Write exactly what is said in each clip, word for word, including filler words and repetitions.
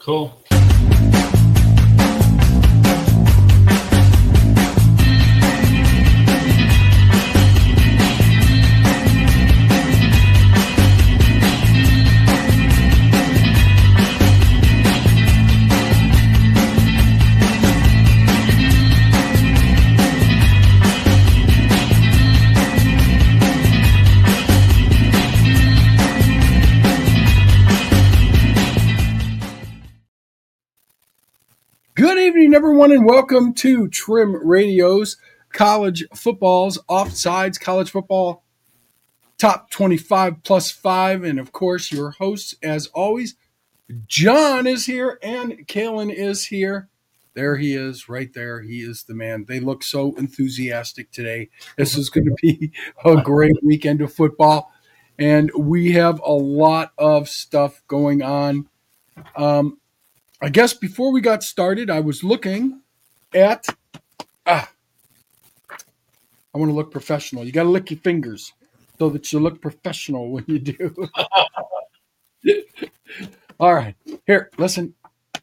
Cool. Good evening, everyone, and welcome to Trim Radio's College Football's Offsides College Football Top twenty-five plus five. And, of course, your hosts, as always, John is here and Kalen is here. There he is, right there. He is the man. They look so enthusiastic today. This is going to be a great weekend of football, and we have a lot of stuff going on. Um, I guess before we got started, I was looking at, ah, I want to look professional. You got to lick your fingers so that you look professional when you do. All right. Here, listen.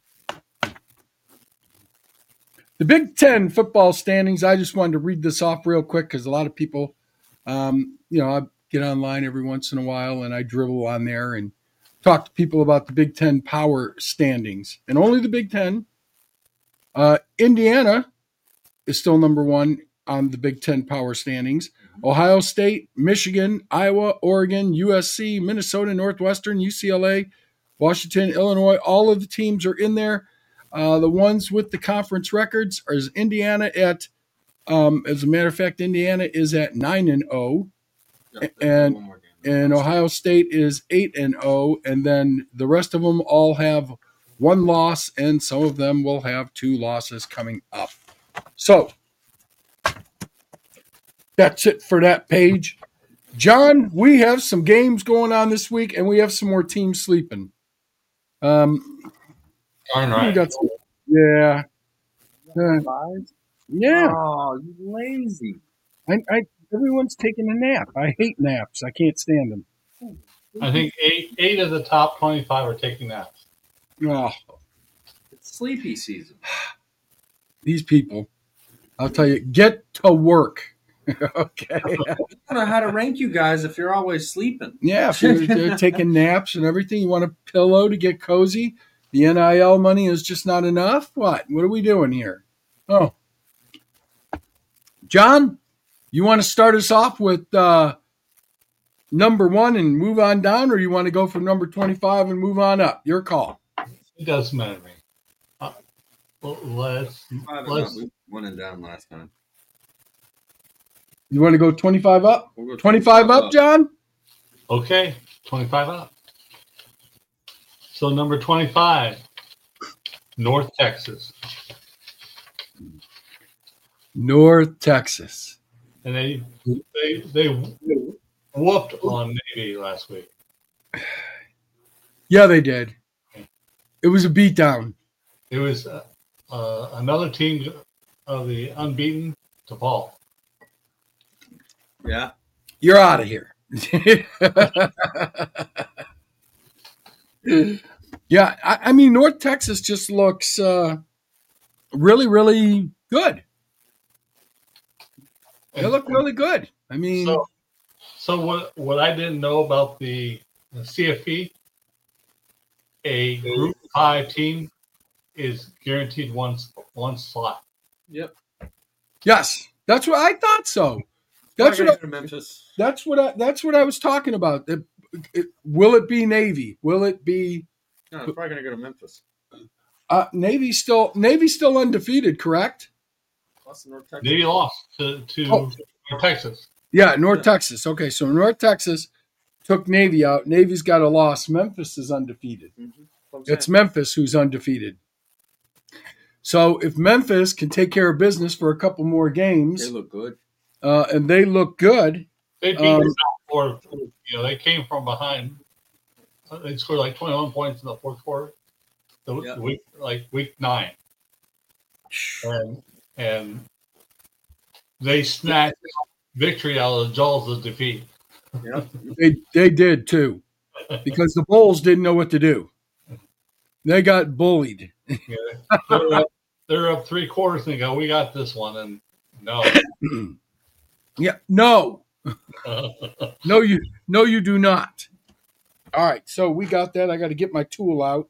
The Big Ten football standings, I just wanted to read this off real quick because a lot of people, um, you know, I get online every once in a while and I dribble on there and talk to people about the Big Ten power standings, and only the Big Ten. Uh, Indiana is still number one on the Big Ten power standings. Ohio State, Michigan, Iowa, Oregon, U S C, Minnesota, Northwestern, U C L A, Washington, Illinois, all of the teams are in there. Uh, the ones with the conference records are Indiana at, um, as a matter of fact, Indiana is at nine and oh, yep, and And Ohio State is eight and oh, and then the rest of them all have one loss, and some of them will have two losses coming up. So that's it for that page. John, we have some games going on this week, and we have some more teams sleeping. Um, Darn right. we got some, yeah. Uh, yeah. Oh, you lazy. I, I Everyone's taking a nap. I hate naps. I can't stand them. I think eight eight of the top twenty-five are taking naps. Oh, It's sleepy season. these people. I'll tell you, get to work. Okay. I don't know how to rank you guys if you're always sleeping. Yeah, if you're, you're taking naps and everything, you want a pillow to get cozy. The N I L money is just not enough. What? What are we doing here? Oh. John? You want to start us off with uh, number one and move on down, or you want to go from number twenty-five and move on up? Your call. It doesn't matter to me. Uh, well, let's let's We went and down last time. You want to go twenty-five up? We'll go twenty-five up, John? okay. twenty-five up. So number twenty-five, North Texas, North Texas. and they they they whooped on Navy last week. Yeah, they did. It was a beatdown. It was uh, uh, another team of the unbeaten to fall. Yeah. You're out of here. Yeah, I, I mean, North Texas just looks uh, really, really good. They look really good. I mean, So, so what what I didn't know about the, the C F P, a Group Five team is guaranteed one one slot. Yep. yes, that's what I thought. So that's what I, to Memphis. that's what I, that's what I was talking about. It, it, will it be Navy? Will it be No, it's probably going to go to Memphis. uh, Navy? Still Navy still undefeated, correct? Plus North Texas. Navy lost to to Oh. North Texas. Yeah, North Yeah. Texas. Okay, so North Texas took Navy out. Navy's got a loss. Memphis is undefeated. Mm-hmm. It's Memphis who's undefeated. So if Memphis can take care of business for a couple more games, They look good. uh, and they look good, They beat Um, the South Florida. You know, they came from behind. They scored like twenty-one points in the fourth quarter. The, Yeah. the week, like week nine, and and they snatched victory out of the jaws of defeat. Yep. they they did too, because the Bulls didn't know what to do. They got bullied. Yeah, they're, up, they're up three quarters and they go, we got this one. And no. Yeah, no. No, you no, you do not. All right, so we got that. I got to get my tool out.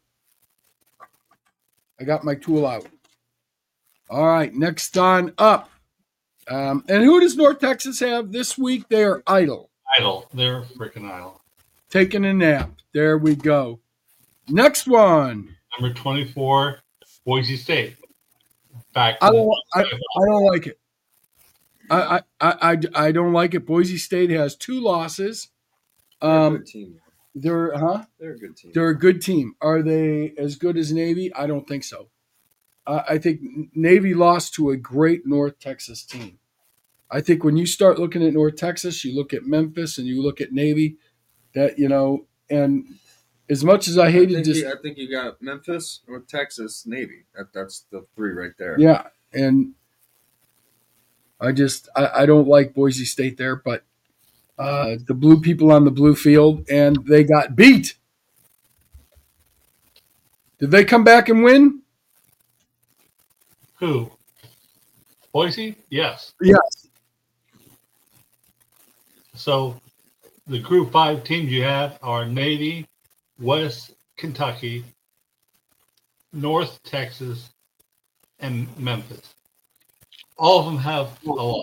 I got my tool out. All right, next on up. Um, and who does North Texas have this week? They are idle. Idle. They're freaking idle. Taking a nap. There we go. Next one. Number twenty-four, Boise State. Back. I don't. I, I don't like it. I, I I I don't like it. Boise State has two losses. They're a Um, good team. they're huh? They're a good team. They're a good team. Are they as good as Navy? I don't think so. Uh, I think Navy lost to a great North Texas team. I think when you start looking at North Texas, you look at Memphis and you look at Navy. That you know, and as much as I I hated think, this, you, I think you got Memphis, North Texas, Navy. That, that's the three right there. yeah, and I just I, I don't like Boise State there, but uh, the blue people on the blue field, and they got beat. Did they come back and win? Who? Boise? Yes. Yes. So the Group Five teams you have are Navy, West Kentucky, North Texas, and Memphis. All of them have a loss.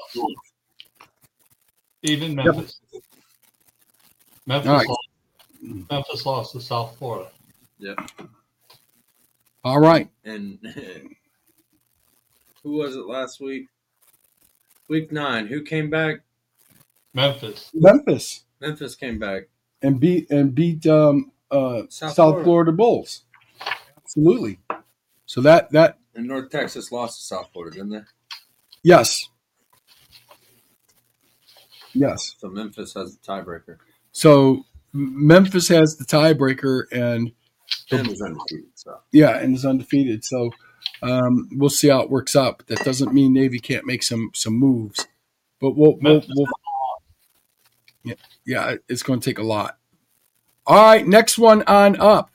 Even Memphis. Memphis, All right. lost, Memphis lost to South Florida. Yep. All right. And who was it last week? Week nine. Who came back? Memphis. Memphis Memphis came back. and beat and beat um, uh, South, South Florida. Florida. Bulls. Absolutely. So that that And North Texas lost to South Florida, didn't they? yes, yes. So Memphis has the tiebreaker. So Memphis has the tiebreaker, and And was undefeated. So yeah, and is undefeated. So um, we'll see how it works out. But that doesn't mean Navy can't make some some moves. But we'll, we'll, Memphis. we'll yeah, yeah, it's going to take a lot. All right, next one on up.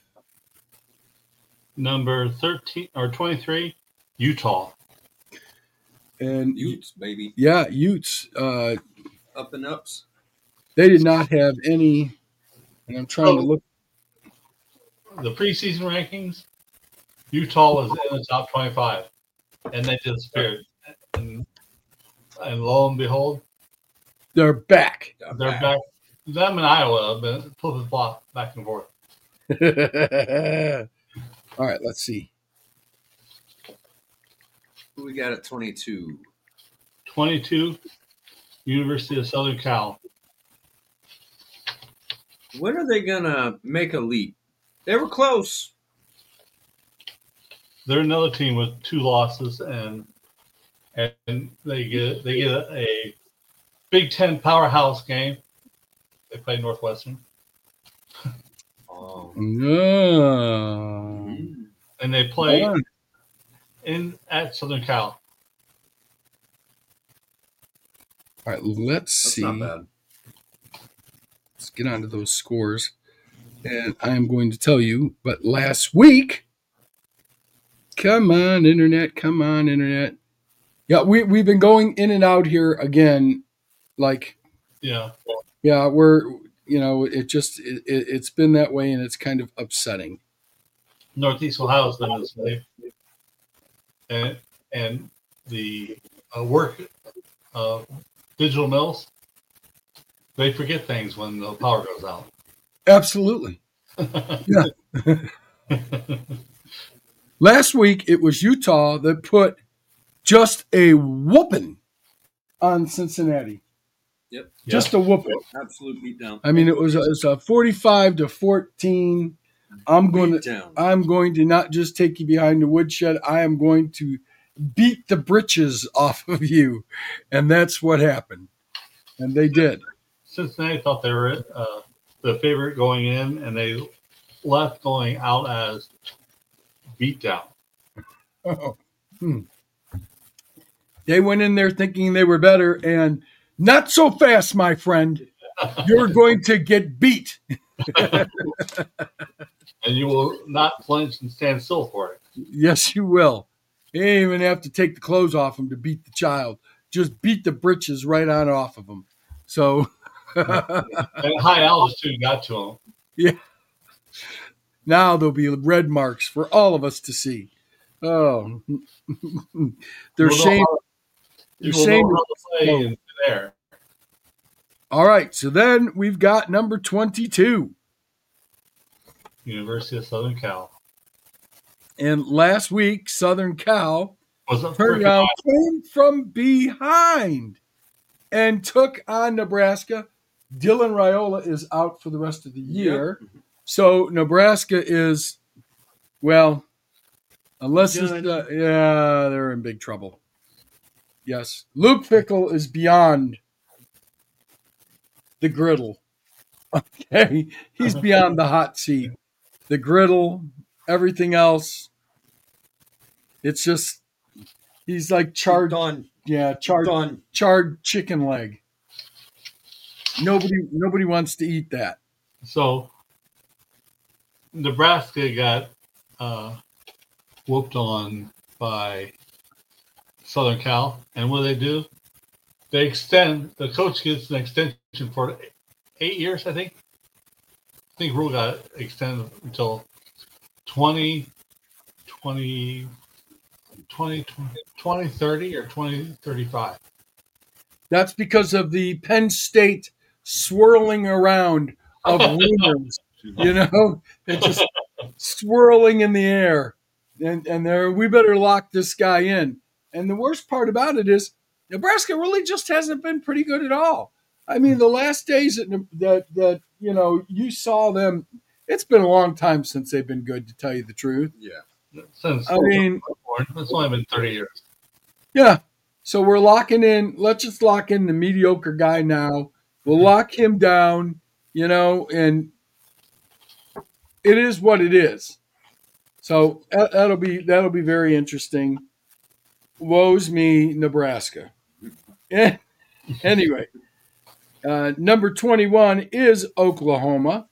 Number thirteen or twenty-three, Utah. And Utes, baby. yeah, Utes. Uh, Up and ups. they did not have any. And I'm trying to Oh. look. The preseason rankings, Utah was in the top twenty-five, and they disappeared. And, and lo and behold, They're back. they're back. Them and Iowa have been flip flop back and forth. All right, let's see. Who we got at twenty-two? twenty-two, University of Southern Cal. When are they gonna make a leap? They were close. They're another team with two losses, and and they get they get a, a Big Ten powerhouse game. They play Northwestern, Oh. No. and they play Hold on. in at Southern Cal. All right, let's That's see. not bad. Let's get onto those scores. And I am going to tell you, but last week, come on, internet, come on, internet. Yeah, we, we've been going in and out here again. Like, Yeah, yeah, we're, you know, it just, it, it, it's been that way and it's kind of upsetting. Northeast Ohio's been this way, and and the uh, work of digital mills, they forget things when the power goes out. Absolutely. Yeah. Last week, it was Utah that put just a whooping on Cincinnati. Yep. Just a whooping. Absolute beatdown. I mean, it was a, it was a forty-five to fourteen. I'm going to Beatdown. I'm going to not just take you behind the woodshed. I am going to beat the britches off of you, and that's what happened. And they did. Cincinnati thought they were uh, the favorite going in, and they left going out as beatdown. Oh. Hmm. They went in there thinking they were better, and not so fast, my friend. You're going to get beat. And you will not flinch and stand still for it. Yes, you will. You ain't even have to take the clothes off him to beat the child. Just beat the britches right on off of him. So, And high altitude got to him. yeah. Now there'll be red marks for all of us to see. Oh, they're We'll know shame. how- They're You will shame. know how to play in there. All right, so then we've got number twenty-two. University of Southern Cal. And last week, Southern Cal Was it turned freaking around, awesome? came from behind, and took on Nebraska. Dylan Raiola is out for the rest of the year. So Nebraska is, well, unless it's, uh, yeah, they're in big trouble. Yes. Luke Fickle is beyond the griddle. Okay. He's beyond the hot seat. The griddle, everything else. It's just, he's like charred, Done. yeah, charred, Done. charred chicken leg. Nobody, nobody wants to eat that. So Nebraska got uh, whooped on by Southern Cal, and what do they do? They extend. The coach gets an extension for eight years, I think. I think Rule got extended until twenty, twenty, twenty, twenty thirty or twenty thirty-five. That's because of the Penn State swirling around of rumors. You know, it's just swirling in the air, and and there we better lock this guy in. And the worst part about it is Nebraska really just hasn't been pretty good at all. I mean, the last days that that, that you know you saw them, it's been a long time since they've been good, to tell you the truth. Yeah. Since I mean, it's only been thirty years. yeah. So we're locking in. Let's just lock in the mediocre guy now. We'll lock him down, you know, and it is what it is. So that- that'll be that'll be very interesting. Woe's me, Nebraska. Eh, anyway, uh, number twenty-one is Oklahoma,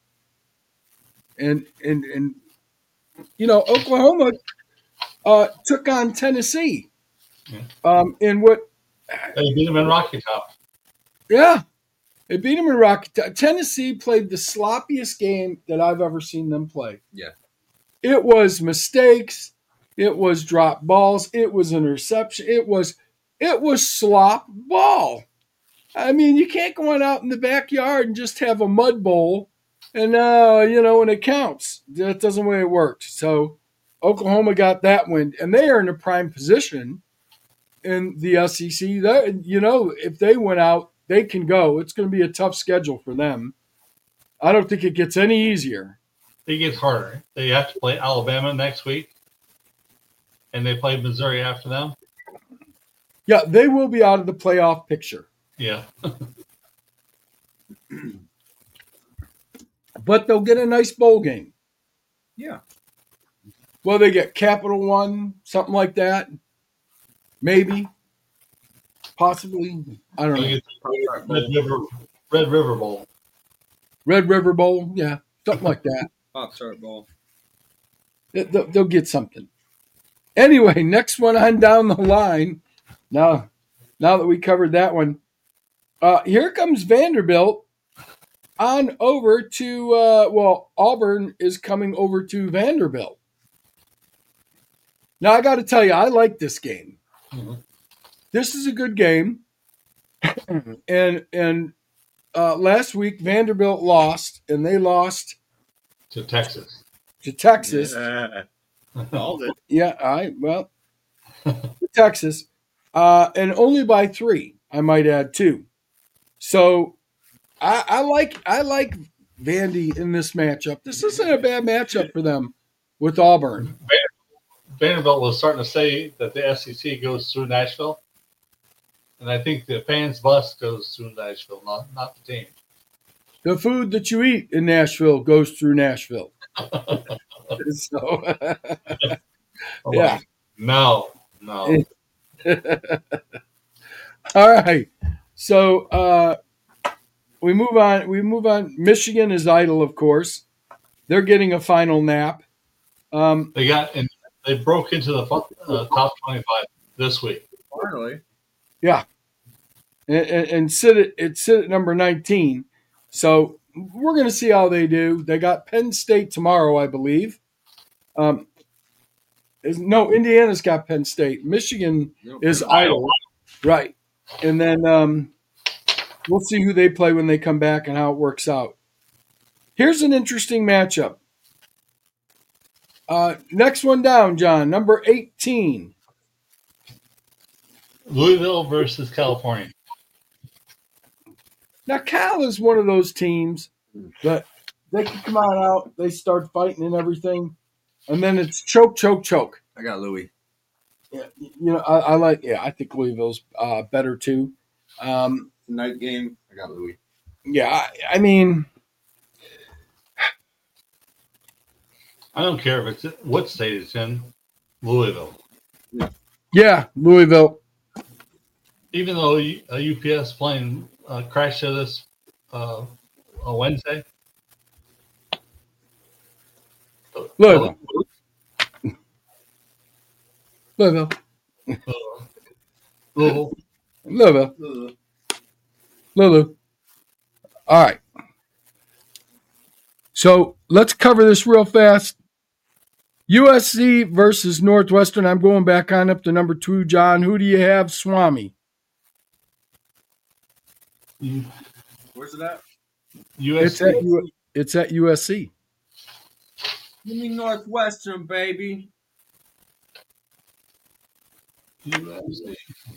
and and and you know Oklahoma uh, took on Tennessee Yeah. um, in what. They beat them in Rocky Top. Yeah, they beat them in Rocky Top. Tennessee played the sloppiest game that I've ever seen them play. Yeah. It was mistakes. It was drop balls. It was interception. It was it was slop ball. I mean, you can't go on out in the backyard and just have a mud bowl and, uh, you know, and it counts. That doesn't the way it works. So Oklahoma got that win, and they are in a prime position in the S E C. That, you know, if they went out, they can go. It's going to be a tough schedule for them. I don't think it gets any easier. It gets harder. They have to play Alabama next week, and they play Missouri after them. Yeah, they will be out of the playoff picture. Yeah. But they'll get a nice bowl game. Yeah. Well, they get Capital One, something like that. Maybe. Possibly. I don't They know. get the Red River, Red River Bowl. Red River Bowl. Yeah, something like that. Pop Tart Bowl. They- They'll, they'll get something. Anyway, next one on down the line. Now, now that we covered that one, uh, here comes Vanderbilt on over to, uh, well, Auburn is coming over to Vanderbilt. Now, I got to tell you, I like this game. Mhm. This is a good game. and and uh, last week, Vanderbilt lost, and they lost To Texas. to Texas. Yeah. Called it. Yeah, I well, Texas, uh, and only by three. I might add two. So, I, I like I like Vandy in this matchup. This isn't a bad matchup for them with Auburn. Vanderbilt was starting to say that the S E C goes through Nashville, and I think the fans' bus goes through Nashville, not not the team. The food that you eat in Nashville goes through Nashville. So, Oh, yeah. No, no. All right. So uh, we move move on. We move on. Michigan is idle, of course. They're getting a final nap. Um, They got and they broke into the uh, top twenty-five this week. Finally. yeah, and, and, and sit at it sit at number nineteen. So we're going to see how they do. They got Penn State tomorrow, I believe. Um, is, no, Indiana's got Penn State. Michigan is idle, right? And then um, we'll see who they play when they come back and how it works out. Here's an interesting matchup. Uh, next one down, John, number eighteen. Louisville versus California. Now, Cal is one of those teams that they can come on out, they start fighting and everything, and then it's choke, choke, choke. I got Louis. Yeah, you know, I, I like. Yeah, I think Louisville's uh, better too. Um, Night game. I got Louis. yeah, I, I mean, I don't care if it's what state it's in. Louisville. yeah, Louisville. Even though a U P S plane uh, crashed to this uh, on Wednesday. Louisville. Louisville. Uh, Louisville. Louisville. Ugh. Lulu. All right. So let's cover this real fast. U S C versus Northwestern. I'm going back on up to number two, John. Who do you have, Swami? Where's it at? It's U S C. at, U- it's at U S C. Give me Northwestern, baby. U S C.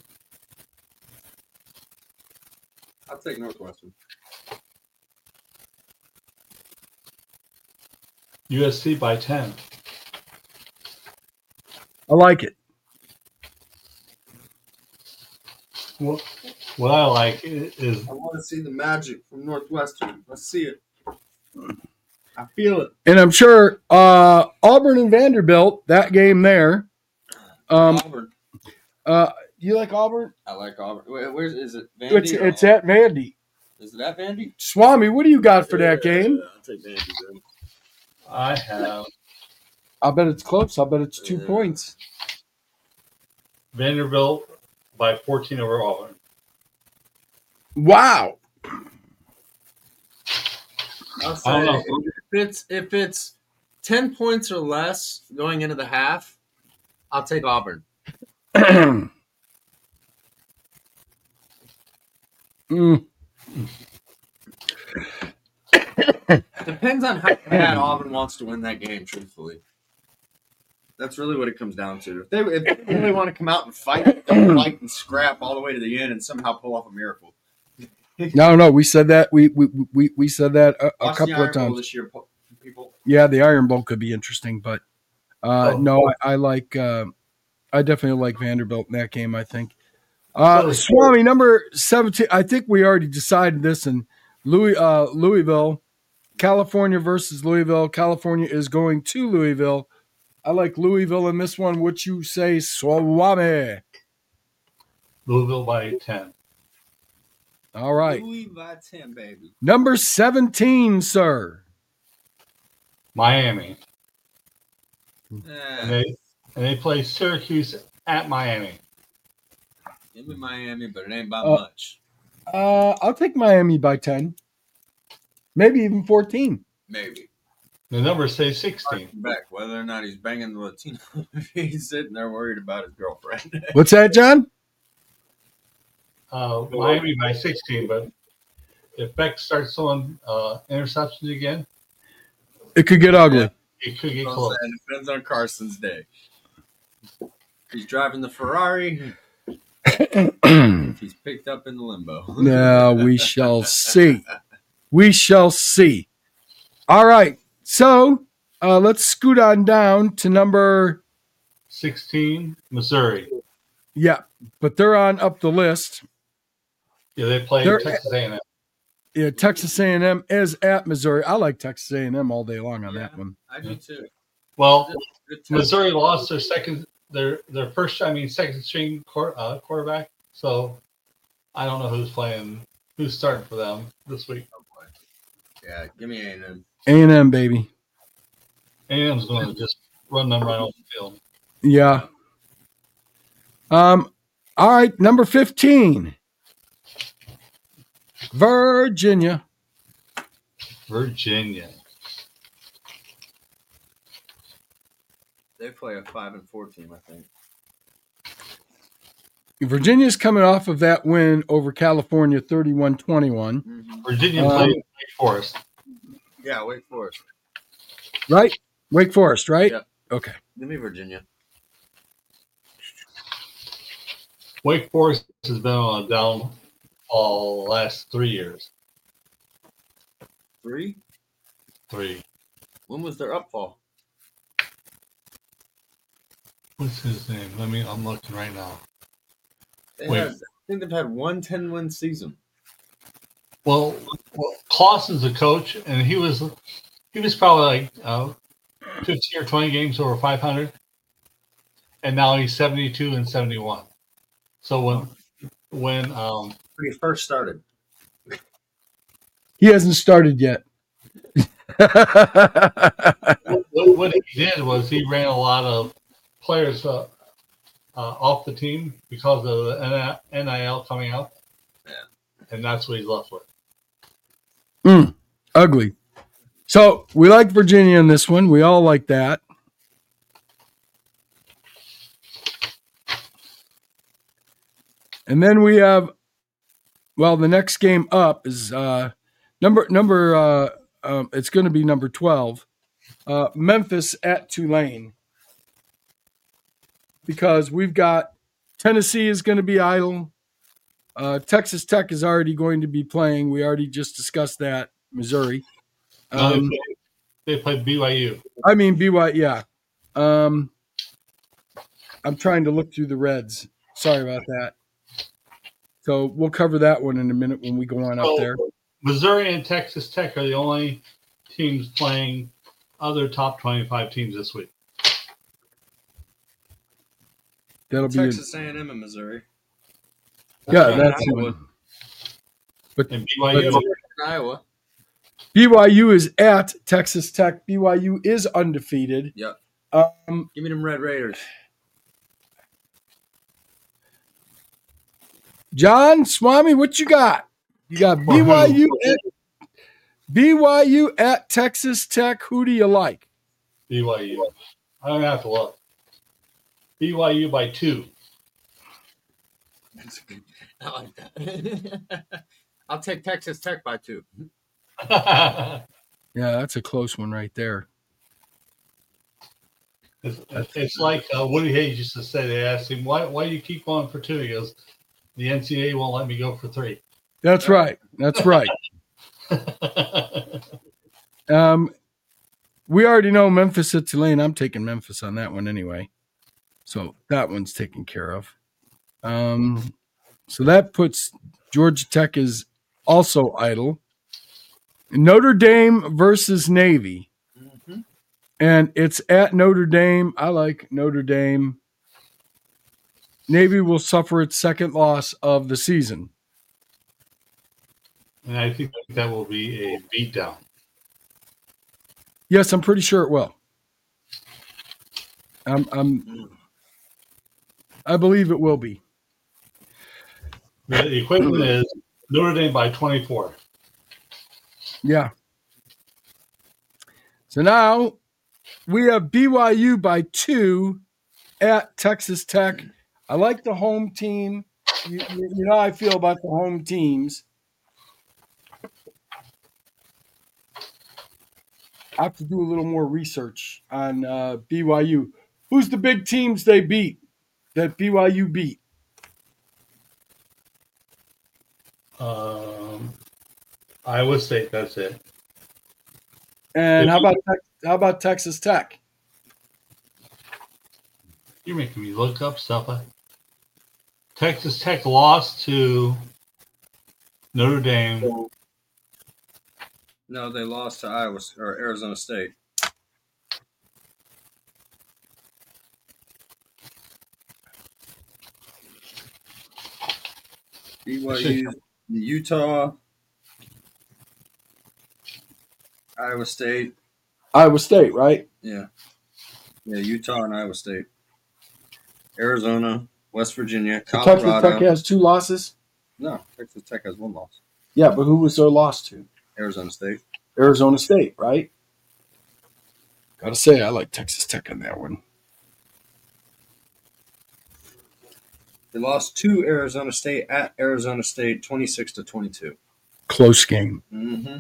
I'll take Northwestern. U S C by ten. I like it. What, what I like i- is I want to see the magic from Northwestern. Let's see it. I feel it. And I'm sure uh, Auburn and Vanderbilt, that game there. Um, Auburn. uh, you like Auburn? I like Auburn. Where, where's is it? Vandy It's, or it's Auburn? at Vandy. Is it at Vandy? Swami, what do you got for that game? Yeah, I'll take Vandy then. I have I'll bet it's close. I'll bet it's two Yeah. points. Vanderbilt by fourteen over Auburn. Wow. I'll say I don't know. if it's if it's ten points or less going into the half, I'll take Auburn. Mm. Depends on how bad Auburn wants to win that game. Truthfully, that's really what it comes down to. If they, if they really want to come out and fight, they'll fight and scrap all the way to the end and somehow pull off a miracle. No, no, we said that. We we we, we said that a, a Watch the couple Iron of Bowl times. this year, po- people. Yeah, the Iron Bowl could be interesting, but uh, Oh. no, I, I like. Uh, I definitely like Vanderbilt in that game. I think. Uh, So- Swami number seventeen. I think we already decided this in Louis uh, Louisville, California versus Louisville. California is going to Louisville. I like Louisville in this one. What you say, Swami? Louisville by ten. All right, Louis Vuitton, baby. number seventeen, sir. Miami. And Eh, they and they play Syracuse at Miami. give me Miami, but it ain't by Uh, much. Uh, I'll take Miami by ten, maybe even fourteen. Maybe. The numbers say sixteen. Back, whether or not he's banging the Latino, he's sitting there worried about his girlfriend. What's that, John? Uh, Miami by sixteen, but if Beck starts throwing uh, interceptions again, It could get ugly. it could get Well close. said, it depends on Carson's day. He's driving the Ferrari. He's picked up in the limbo. No, we shall see. We shall see. All right. So uh, let's scoot on down to number, sixteen, Missouri. yeah, but they're on up the list. Yeah, they play They're- Texas A and M. Yeah, Texas A and M is at Missouri. I like Texas A and M all day long on Yeah. that one. I do too. Well, Good test. Missouri lost their second, their their first, I mean, second string quar- uh, quarterback. So I don't know who's playing, who's starting for them this week. Yeah, give me A and M. A and M, baby. A and M's going to just run them right off the field. Yeah. Um. All right, number fifteen, Virginia. Virginia. They play a five and four team, I think. Virginia's coming off of that win over California, thirty-one twenty-one. Mm-hmm. Virginia Um, played Wake Forest. Yeah, Wake Forest. Right? Wake Forest, right? Yeah. Okay. Give me Virginia. Wake Forest has been on a downfall the last three years. Three? Three. When was their upfall? What's his name? Let me. I'm looking right now. They Wait. had, I think they've had one ten-win season. Well, well, Clausen's a coach, and he was he was probably like uh, fifteen or twenty games over five hundred, and now he's seventy-two and seventy-one. So when when um, When he first started. He hasn't started yet. what, what he did was he ran a lot of players uh, uh, off the team because of the N I L coming out, Yeah. and that's what he's left with. Mm, ugly. So we like Virginia in this one. We all like that. And then we have, well, the next game up is uh, number number. Uh, um, it's going to be number twelve, uh, Memphis at Tulane, because we've got Tennessee is going to be idle. Uh, Texas Tech is already going to be playing. We already just discussed that. Missouri. No, they Um, played- they played B Y U. I mean, B Y, yeah. Um, I'm trying to look through the Reds. Sorry about that. So we'll cover that one in a minute when we go on up So, there. Missouri and Texas Tech are the only teams playing other top twenty-five teams this week. That'll be Texas A and M and Missouri. yeah. right. That's Iowa. one. But And B Y U, That's- Iowa. B Y U is at Texas Tech. B Y U is undefeated. Yep. Um, Give me them Red Raiders. John Swami, what you got? You got For who? B Y U at B Y U at Texas Tech. Who do you like? B Y U. I don't have to look. B Y U by two. I like that. I'll take Texas Tech by two. Yeah, that's a close one right there. It's, it's like uh, Woody Hayes used to say. They asked him, "Why? Why do you keep going for two?" He goes, "The N C double A won't let me go for three." That's right. That's right. Um, we already know Memphis at Tulane. I'm taking Memphis on that one anyway. So that one's taken care of. Um, so that puts Georgia Tech is also idle. Notre Dame versus Navy. Mm-hmm. And it's at Notre Dame. I like Notre Dame. Navy will suffer its second loss of the season. And I think that will be a beatdown. Yes, I'm pretty sure it will. I'm, I'm, I believe it will be. The the equivalent is Notre Dame by twenty-four. Yeah. So now we have B Y U by two at Texas Tech. I like the home team. You, you, you know how I feel about the home teams. I have to do a little more research on uh, B Y U. Who's the big teams they beat that B Y U beat? Um, Iowa State. That's it. And how about Tex- how about Texas Tech? You're making me look up stuff. Texas Tech lost to Notre Dame. No, they lost to Iowa or Arizona State. B Y U, Utah. Iowa State. Iowa State, right? Yeah. Yeah, Utah and Iowa State. Arizona, West Virginia, Texas Colorado. Tech has two losses. No, Texas Tech has one loss. Yeah, but who was their loss to? Arizona State. Arizona State, right? Gotta say, I like Texas Tech on that one. They lost to Arizona State at Arizona State, twenty-six to twenty-two. Close game. Mm-hmm.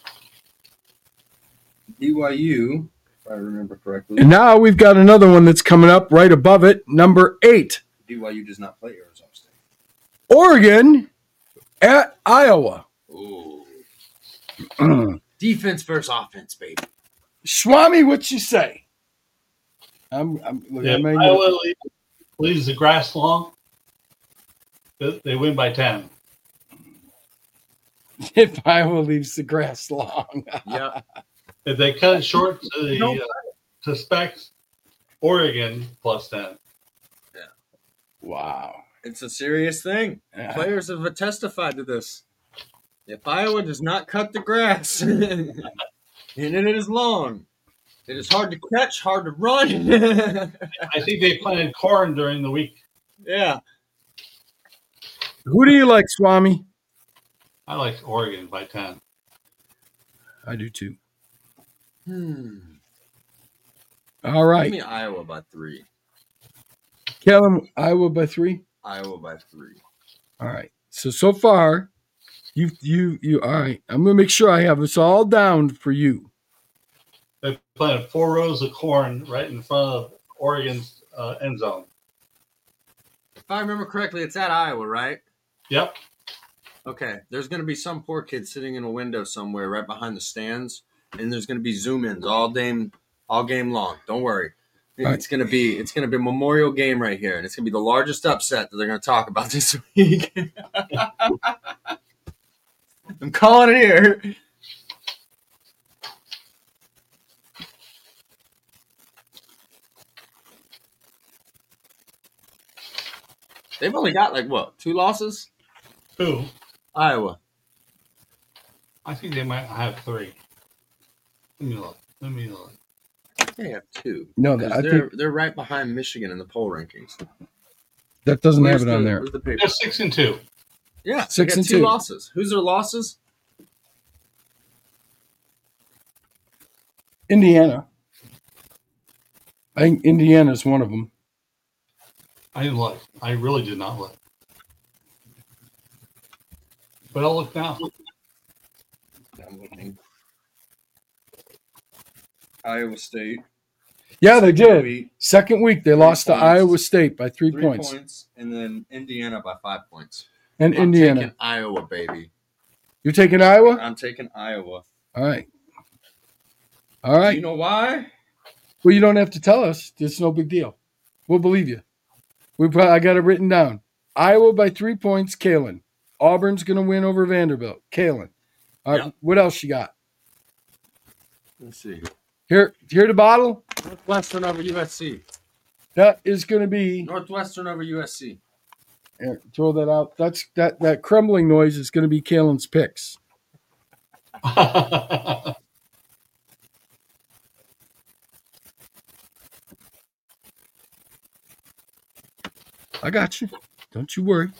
B Y U, if I remember correctly. And now we've got another one that's coming up right above it, number eight. B Y U does not play Arizona State. Oregon at Iowa. Ooh. Swami, Defense versus offense, baby. what you say? I'm, I'm look, If I may- Iowa leaves, leaves the grass long, they they win by ten. if Iowa leaves the grass long. Yep. If they cut it short to the Nope. uh, to specs, Oregon plus ten. Wow. It's a serious thing. Yeah. Players have testified to this. If Iowa does not cut the grass, and it is long, it is hard to catch, hard to run. I think they planted corn during the week. Yeah. Who do you like, Swami? I like Oregon by ten. I do too. Hmm. All Give right. me Iowa by three. Kellen, Iowa by three. Iowa by three. All right. So so far, you you you. All right. I'm gonna make sure I have this all down for you. They planted four rows of corn right in front of Oregon's uh, end zone. If I remember correctly, it's at Iowa, right? Yep. Okay. There's going to be some poor kid sitting in a window somewhere right behind the stands, and there's going to be zoom ins all game, all game long. Don't worry. It's Right. gonna be it's gonna be a memorial game right here, and it's gonna be the largest upset that they're gonna talk about this week. I'm calling it here. They've only got like what, two losses? Who? Iowa. I think they might have three. Let me look. Let me look. They have two. No, 'Cause I they're think they're right behind Michigan in the poll rankings. that doesn't Where's have it on the- there. Where's the paper? They're six and two. Yeah, Six they got and two two. losses. Who's their losses? Indiana. I think Indiana's one of them. I didn't look. I really did not look. But I'll look now. I'm looking. Iowa State. Yeah, they did. Beat Second week, they Three lost to points. Iowa State by three, three points. points. and then Indiana by five points. And I'm Indiana. taking Iowa, baby. You're taking Iowa? I'm taking Iowa. All right. All right. You know why? Well, you don't have to tell us. It's no big deal. We'll believe you. We probably, I got it written down. Iowa by three points, Kalen. Auburn's going to win over Vanderbilt. Kalen. All right. Yep. What else you got? Let's see. Here, here the bottle. Northwestern over U S C. That is going to be. Northwestern over U S C. Here, throw that out. That's that. That crumbling noise is going to be Kalen's picks. I got you. Don't you worry.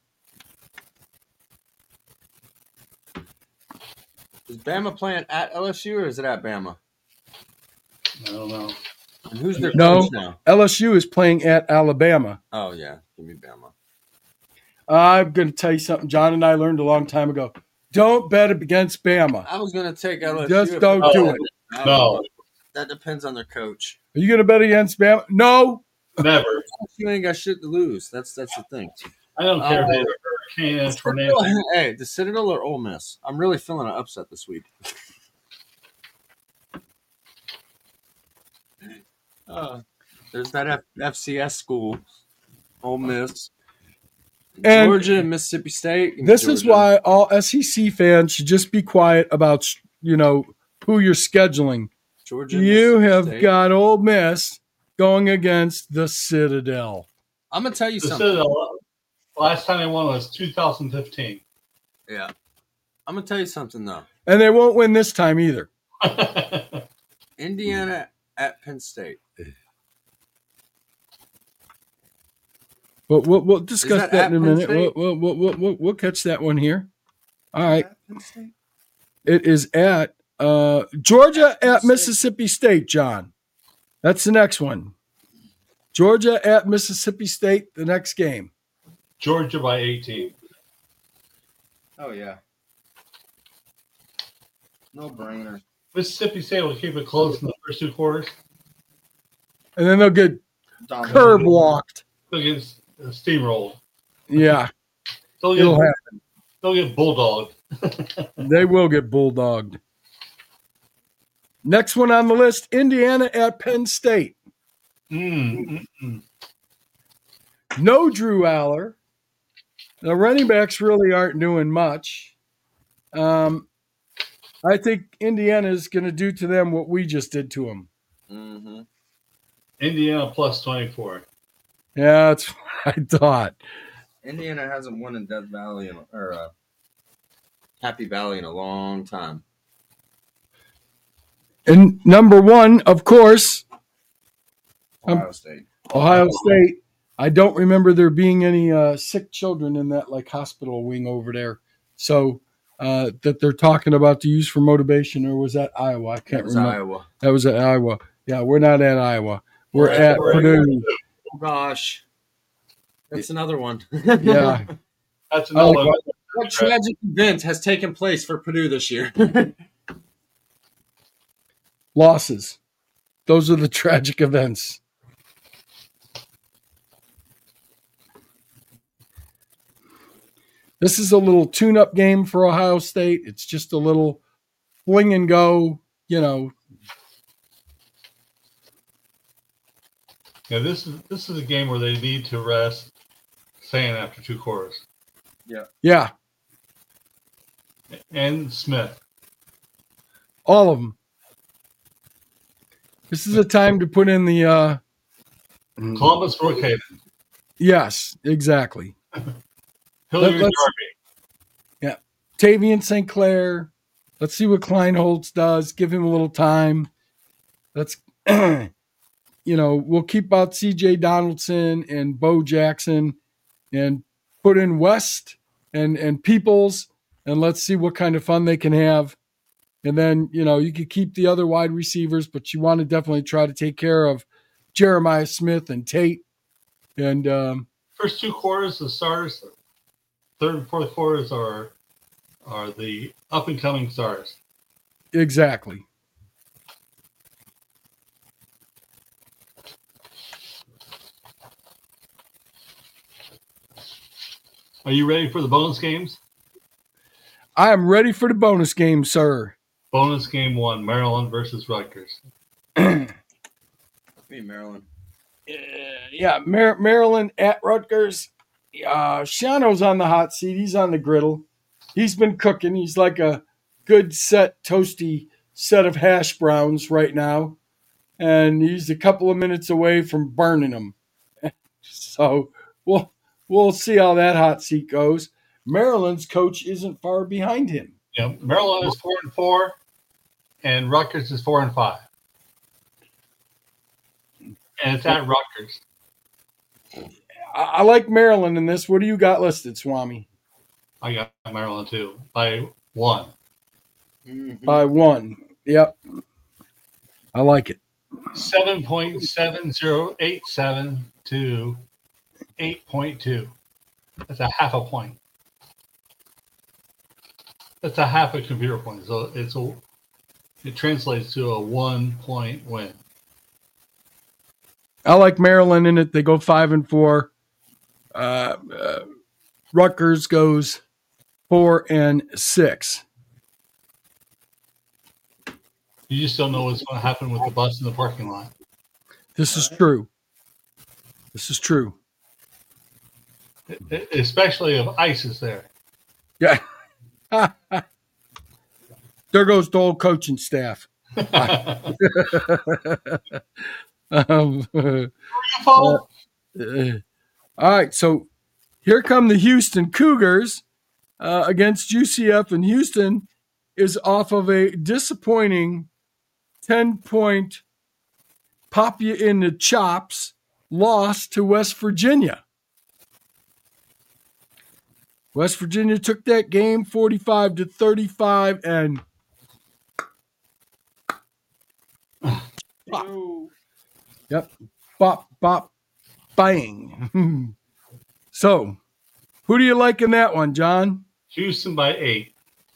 Is Bama playing at L S U or is it at Bama? I don't know. And who's their No. coach now? L S U is playing at Alabama. Oh, yeah. Give me Bama. I'm going to tell you something John and I learned a long time ago. Don't bet against Bama. I was going to take L S U. Just if- don't do it. I don't No. know. That depends on their coach. Are you going to bet against Bama? No. Never. You ain't got shit to lose. That's that's the thing. I don't care if Uh, they're hurricane and tornado. Hey, the Citadel or Ole Miss? I'm really feeling an upset this week. Uh, there's that F- FCS school, Ole Miss, And Georgia, and Mississippi State. Give me This is Georgia. why all S E C fans should just be quiet about, you know, who you're scheduling. Georgia. You Mississippi have State. got Ole Miss going against the Citadel. I'm gonna tell you The something. Citadel, last time they won was two thousand fifteen. Yeah, I'm gonna tell you something though. And they won't win this time either. Indiana at Penn State. But we'll, we'll discuss that that at in a Penn minute. We'll, State? we'll, we'll, we'll, we'll, we'll catch that one here. All right. At Penn State? It is at uh, Georgia Penn at State. Mississippi State, John. That's the next one. Georgia at Mississippi State, the next game. Georgia by eighteen. Oh, yeah. No brainer. Mississippi State will keep it close in the first two quarters. And then they'll get Dominant. curb walked. They'll get steamrolled. Yeah, They'll it'll get, happen. they'll get bulldogged. They will get bulldogged. Next one on the list, Indiana at Penn State. Mm, mm, mm. No Drew Aller. The running backs really aren't doing much. Um, I think Indiana is going to do to them what we just did to them. Mm-hmm. Indiana plus twenty-four. Yeah, that's what I thought. Indiana hasn't won in Death Valley in, or uh, Happy Valley in a long time. And number one, of course, Ohio Um, State. Ohio State. I don't remember there being any uh, sick children in that like hospital wing over there. So uh, that they're talking about to use for motivation, or was that Iowa? I That can't was remember. Iowa. That was at Iowa. Yeah, we're not at Iowa. We're We're at at Oregon. Purdue. Oh, gosh. That's another one. Yeah. That's Oh, another one. What tragic event has taken place for Purdue this year? Losses. Those are the tragic events. This is a little tune-up game for Ohio State. It's just a little fling and go, you know. Yeah, this is this is a game where they need to rest Sand after two quarters. Yeah, And Smith. all of them. This is a time to put in the uh Columbus Brookhaven. yes, exactly. Hilliard let's- Darby. Tavian Saint Clair. Let's see what Kleinholtz does. Give him a little time. Let's, you know, we'll keep out C J Donaldson and Bo Jackson and put in West and, and Peoples, and let's see what kind of fun they can have. And then, you know, you could keep the other wide receivers, but you want to definitely try to take care of Jeremiah Smith and Tate. And, um, First two quarters, the stars. Third and fourth quarters are are the up and coming stars. exactly. Are you ready for the bonus games? I am ready for the bonus game, sir. Bonus game one: Maryland versus Rutgers. Me, Maryland. Yeah, Mar- Maryland at Rutgers. Uh, Shiano's on the hot seat. He's on the griddle. He's been cooking. He's like a good set, toasty set of hash browns right now. And he's a couple of minutes away from burning them. So we'll, we'll see how that hot seat goes. Maryland's coach isn't far behind him. Yeah, Maryland is four and four, and Rutgers is four and five. And it's at Rutgers. I, I like Maryland in this. What do you got listed, Swami? I got Maryland too by one. Mm-hmm. By one. Yep. I like it. Seven point seven zero eight seven to eight point two. That's a half a point. That's a half a computer point. So it's a it translates to a one point win. I like Maryland in it. They go five and four. Uh, uh, Rutgers goes four and six. You just don't know what's going to happen with the bus in the parking lot. This is true. This is true. E- e- Especially if ice is there. Yeah. There goes the whole coaching staff. um, uh, Paul? uh, all right, so here come the Houston Cougars uh, against U C F, and Houston is off of a disappointing ten-point pop you in the chops loss to West Virginia. West Virginia took that game forty-five to thirty-five and pop. Yep. Bop, bop, bang. So, who do you like in that one, John? Houston by eight.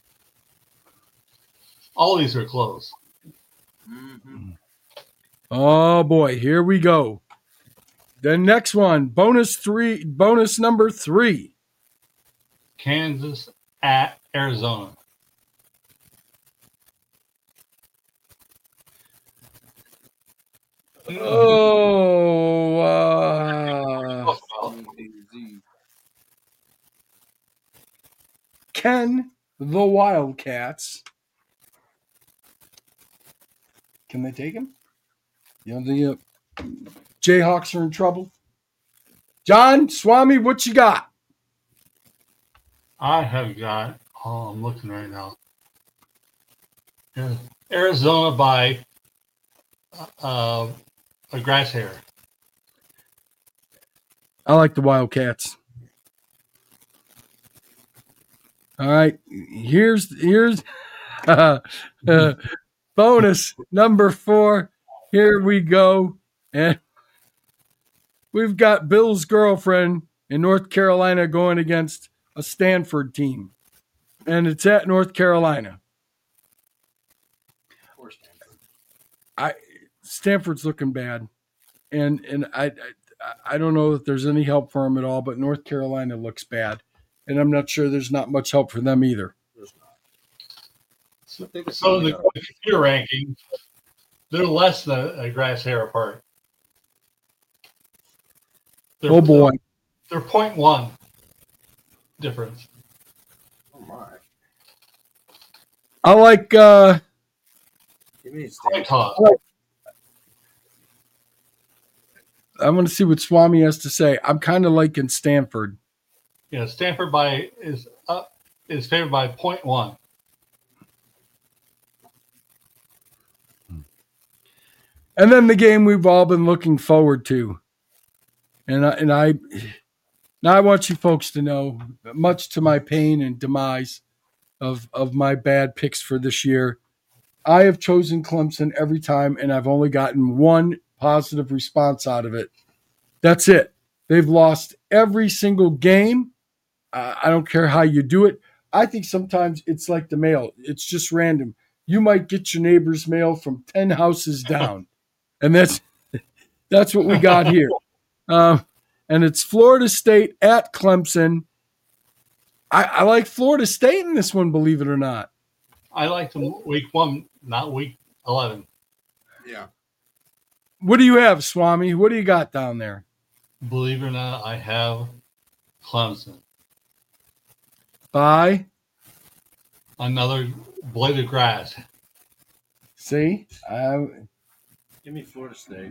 All these are close. Mm-hmm. Oh boy, here we go. The next one, bonus three, bonus number three. Kansas at Arizona. Oh, uh, can the Wildcats, can they take him? You know, the uh, Jayhawks are in trouble. John, Swami, what you got? I have got, oh, I'm looking right now. Yeah. Arizona by uh, a grass hair. I like the Wildcats. All right, here's here's uh, uh, bonus number four. Here we go, and we've got Bill's girlfriend in North Carolina going against a Stanford team, and it's at North Carolina. Poor Stanford. I Stanford's looking bad, and and I, I I don't know if there's any help for them at all. But North Carolina looks bad, and I'm not sure there's not much help for them either. There's not. So, so the computer rankings, they're less than a grass hair apart. They're, Oh boy, they're point one difference. Oh my. I like. Uh, Give me a Coin Stanford. toss. I want to see what Swami has to say. I'm kind of liking Stanford. Yeah, Stanford by is up is favored by point one. And then the game we've all been looking forward to. And I, and I now I want you folks to know, much to my pain and demise of, of my bad picks for this year, I have chosen Clemson every time, and I've only gotten one positive response out of it. That's it. They've lost every single game. Uh, I don't care how you do it. I think sometimes it's like the mail. It's just random. You might get your neighbor's mail from ten houses down. And that's that's what we got here. Um, and it's Florida State at Clemson. I, I like Florida State in this one, believe it or not. I like them week one, not week eleven. Yeah. What do you have, Swami? What do you got down there? Believe it or not, I have Clemson. Bye. Another blade of grass. See? I, Give me Florida State.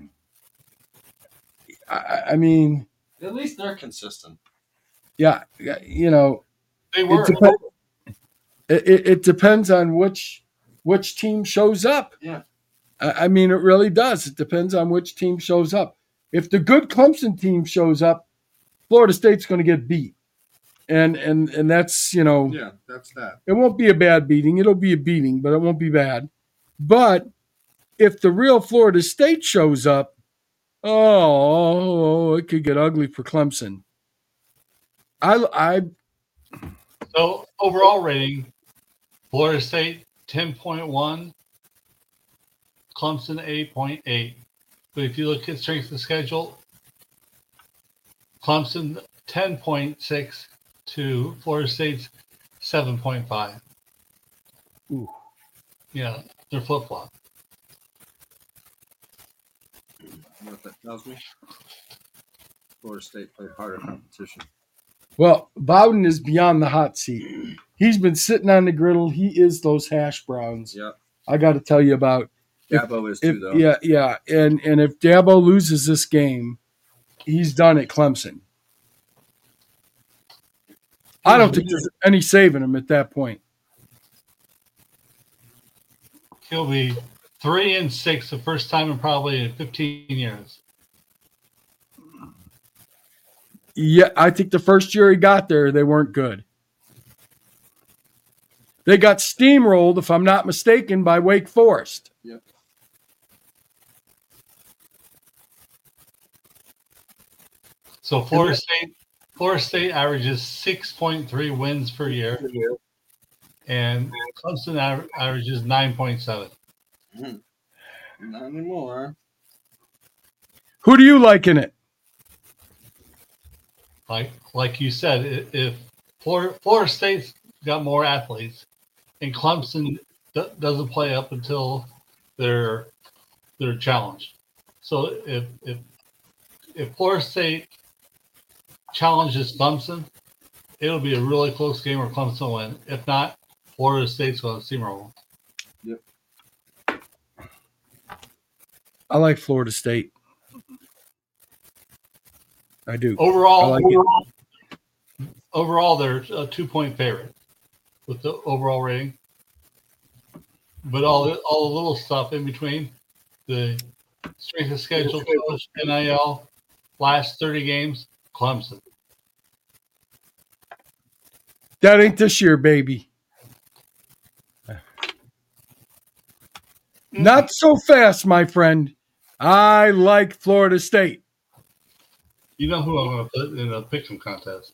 I, I mean, At least they're consistent. yeah, yeah, you know, They were. it, dep- it, it, it depends on which which team shows up. Yeah. I, I mean, it really does. It depends on which team shows up. If the good Clemson team shows up, Florida State's going to get beat. And and and that's, you know, Yeah, that's that. it won't be a bad beating. It'll be a beating, but it won't be bad. But if the real Florida State shows up, oh, it could get ugly for Clemson. I, I So overall rating, Florida State ten point one, Clemson eight point eight. But if you look at strength of schedule, Clemson ten point six to Florida State's seven point five. Ooh. Yeah, they're flip flop. You know what that tells me? Florida State played harder competition. well, Bowden is beyond the hot seat. He's been sitting on the griddle. He is those hash browns. Yeah. I got to tell you about. If- Dabo is If, too, though. yeah, yeah, and and if Dabo loses this game, he's done at Clemson. I don't think there's any saving him at that point. He'll be Three and six, the first time in probably fifteen years. Yeah, I think the first year he got there, they weren't good. They got steamrolled, if I'm not mistaken, by Wake Forest. Yep. So Florida State, Florida State averages six point three wins per year, and Clemson aver- averages nine point seven. Mm. Not anymore. Who do you like in it? Like like you said, i- if Florida, Florida State's got more athletes, and Clemson d- doesn't play up until they're they're challenged. So if if if Florida State challenges Clemson, it'll be a really close game where Clemson will win. If not, Florida State's going to steamroll. Yep. I like Florida State. I do. Overall, I like it. overall, overall, they're a two-point favorite with the overall rating. But all the, all the little stuff in between, the strength of schedule, coach, N I L, last thirty games, Clemson. That ain't this year, baby. Not so fast, my friend. I like Florida State. You know who I'm going to put in a pick'em contest?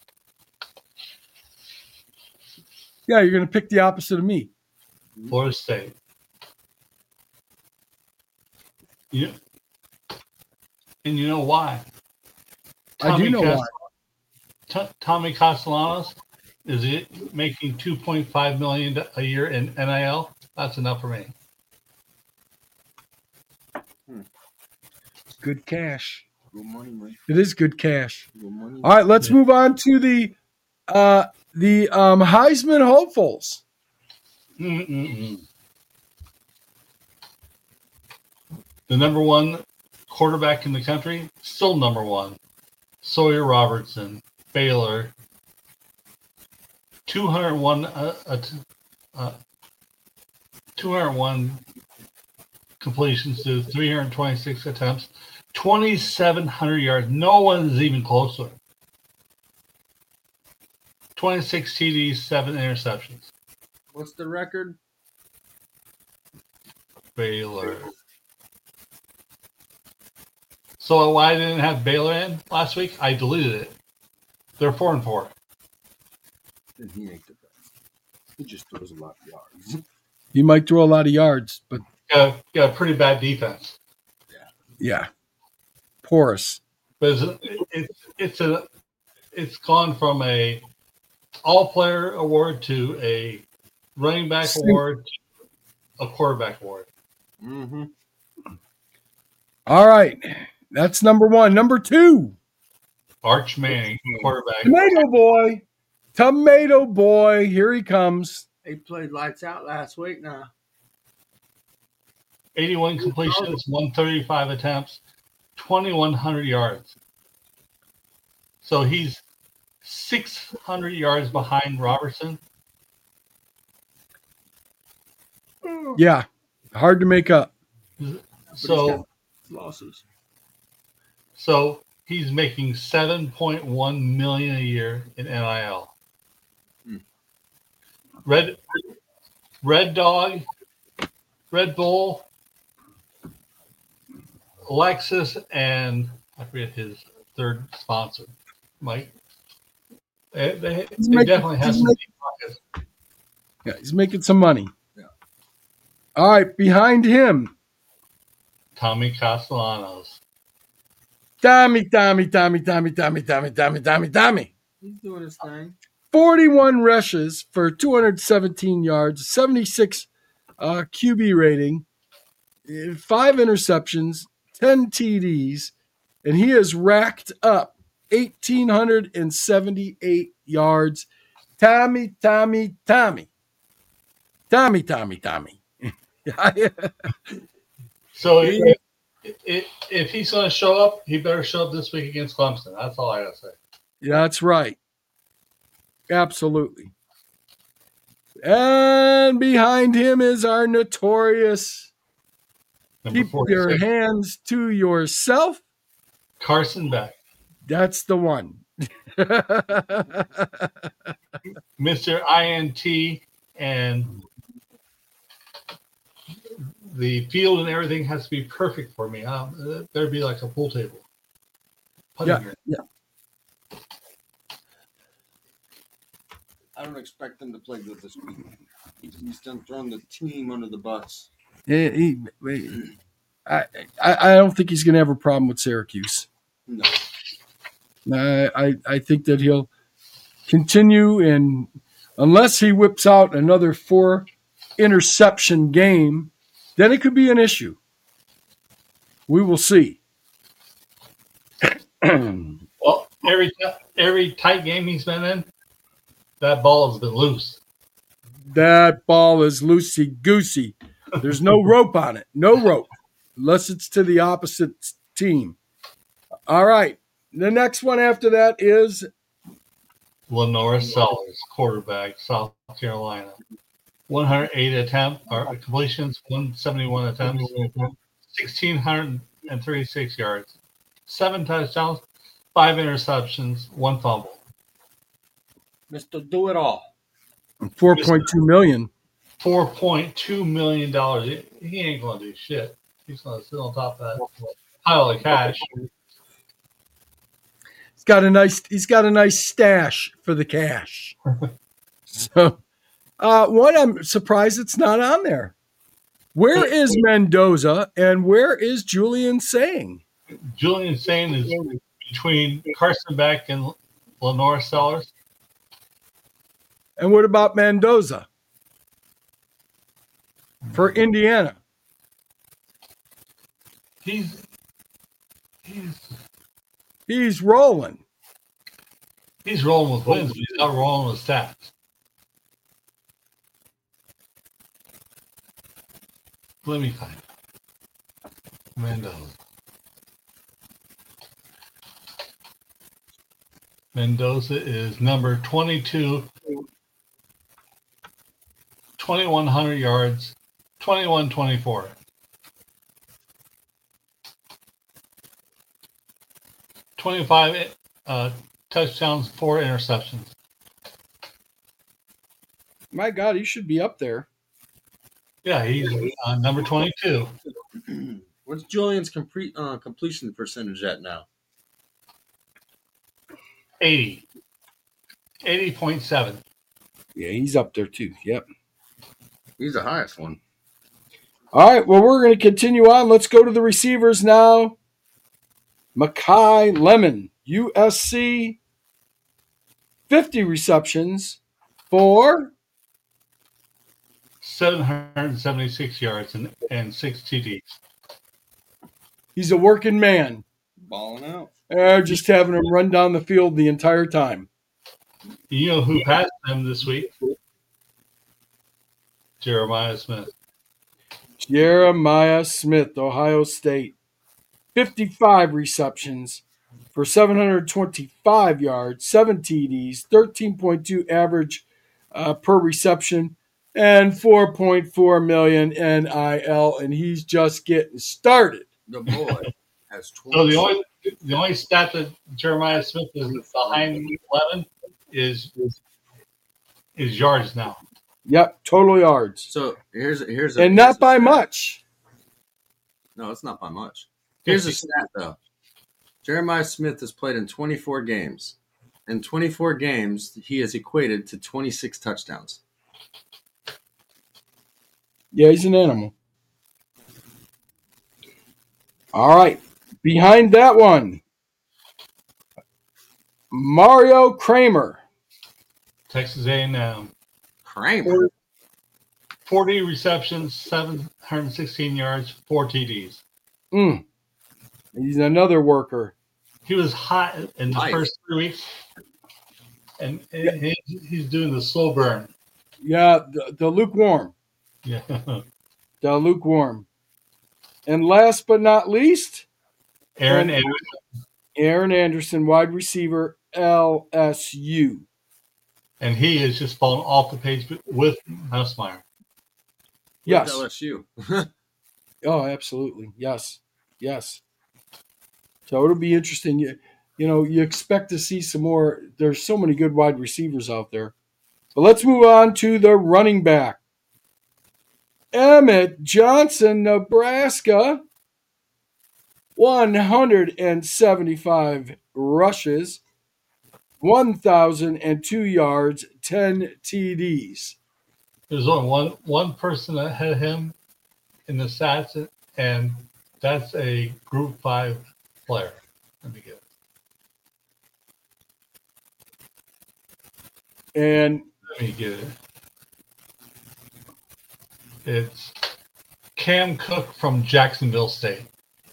Yeah, you're going to pick the opposite of me. Florida State. Yeah. And you know why? I do know why. T- Tommy Castellanos is it making two point five million dollars a year in N I L? That's enough for me. Good cash. Good money, man. It is good cash. Good money. All right, let's Yeah. move on to the uh, the um, Heisman hopefuls. Mm-mm-mm. The number one quarterback in the country, still number one, Sawyer Robertson, Baylor, two hundred one, uh, uh, uh, two hundred one completions to three hundred twenty-six attempts, twenty-seven hundred yards. No one is even close to it. twenty-six T Ds, seven interceptions. What's the record? Baylor. So why I didn't have Baylor in last week? I deleted it. They're four and four. Then he ain't the best. He just throws a lot of yards. You might throw a lot of yards, but Got a, got a pretty bad defense, yeah, porous. but it's it's it's a it's gone from a all player award to a running back Sing- award to a quarterback award. Mm-hmm. All right, that's number one. Number two, Arch Manning, quarterback. Tomato Boy. Tomato Boy, here he comes. He played lights out last week now. eighty-one completions, one thirty-five attempts, twenty-one hundred yards. So he's six hundred yards behind Robertson. Yeah, hard to make up. So Losses. so he's making seven point one million a year in N I L. Hmm. Red Red Dog, Red Bull, Lexus, and I forget his third sponsor, Mike. They, they, He's they making- definitely have he's some making- deep pockets. Yeah, he's making some money. Yeah. All right, behind him, Tommy Castellanos. Tommy, Tommy, Tommy, Tommy, Tommy, Tommy, Tommy, Tommy, Tommy. He's doing his thing. forty-one rushes for two hundred seventeen yards, seventy-six uh, Q B rating, eh, five interceptions, ten T Ds, and he has racked up one thousand eight hundred seventy-eight yards. Tommy, Tommy, Tommy. Tommy, Tommy, Tommy. So if, if, if he's going to show up, he better show up this week against Clemson. That's all I got to say. Yeah, that's right. Absolutely. And behind him is our notorious Number Keep your forty-six, hands to yourself. Carson Beck. That's the one. Mister I N T, and the field and everything has to be perfect for me. Um, there'd be like a pool table. Putting Yeah, green. yeah. I don't expect them to play good this week. He's done throwing the team under the bus. He- he- he- I, I I don't think he's going to have a problem with Syracuse. No. I, I I think that he'll continue, and unless he whips out another four interception game, then it could be an issue. We will see. Well, every every tight game he's been in, that ball has been loose. That ball is loosey goosey. There's no rope on it. No rope, unless it's to the opposite team. All right. The next one after that is Lenore Sellers, quarterback, South Carolina. one hundred eight attempt or completions, one hundred seventy-one attempts, one thousand six hundred thirty-six yards, seven touchdowns, five interceptions, one fumble. Mister Do It All. four point two million. four point two million dollars. He, he ain't going to do shit. He's going to sit on top of that pile of cash. He's got a nice. He's got a nice stash for the cash. So, uh, one I'm surprised it's not on there. Where is Mendoza and where is Julian Saying? Julian Sane is between Carson Beck and Lenore Sellers. And what about Mendoza for Indiana? He's he's He's rolling. he's rolling with wins, but he's not rolling with stats. Let me find it. Mendoza. Mendoza is number twenty-two, twenty-one hundred yards, twenty-one twenty-four. twenty-five uh, touchdowns, four interceptions. My God, he should be up there. Yeah, he's uh, number twenty-two. What's Julian's complete uh, completion percentage at now? eighty. eighty point seven. Yeah, he's up there too. Yep. He's the highest one. All right. Well, we're going to continue on. Let's go to the receivers now. Makai Lemon, U S C, fifty receptions for seven hundred seventy-six yards and, and six T Ds. he's a working man. Balling out. They're just having him run down the field the entire time. You know who passed him this week? Jeremiah Smith. Jeremiah Smith, Ohio State, fifty-five receptions for seven hundred twenty-five yards, seven T Ds, thirteen point two average uh, per reception, and four point four million N I L, and he's just getting started. The boy has twenty. So the only the only stat that Jeremiah Smith is behind eleven is is yards now. Yep, total yards, So here's here's a, and here's not a by stat. much. No, it's not by much. Here's a stat though. Jeremiah Smith has played in twenty-four games. In twenty-four games, he has equated to twenty-six touchdowns. Yeah, he's an animal. All right, behind that one, Mario Kramer. Texas A and M. Kramer. forty receptions, seven hundred sixteen yards, four T Ds. Mm. He's another worker. He was hot in the Nice. first three weeks, and, and he, he's doing the slow burn. Yeah, the, the lukewarm. Yeah. The lukewarm. And last but not least, Aaron And- Anderson, Aaron Anderson, wide receiver, L S U. and he has just fallen off the page with Nussmeier. Yes. L S U. Oh, absolutely. Yes. Yes. So it'll be interesting. You, you know, you expect to see some more. There's so many good wide receivers out there. But let's move on to the running back. Emmett Johnson, Nebraska. one hundred seventy-five rushes, one thousand two yards, ten T Ds. There's only one one person that had him in the stats, and that's a Group Five player. Let me get it. And Let me get it. It's Cam Cook from Jacksonville State.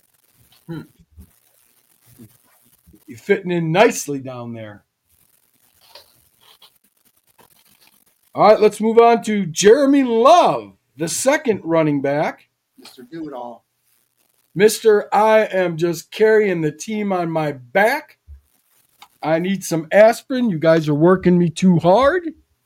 you're fitting in nicely down there. All right, let's move on to Jeremy Love, the second running back. Mister Do It All. Mister I am just carrying the team on my back. I need some aspirin. You guys are working me too hard.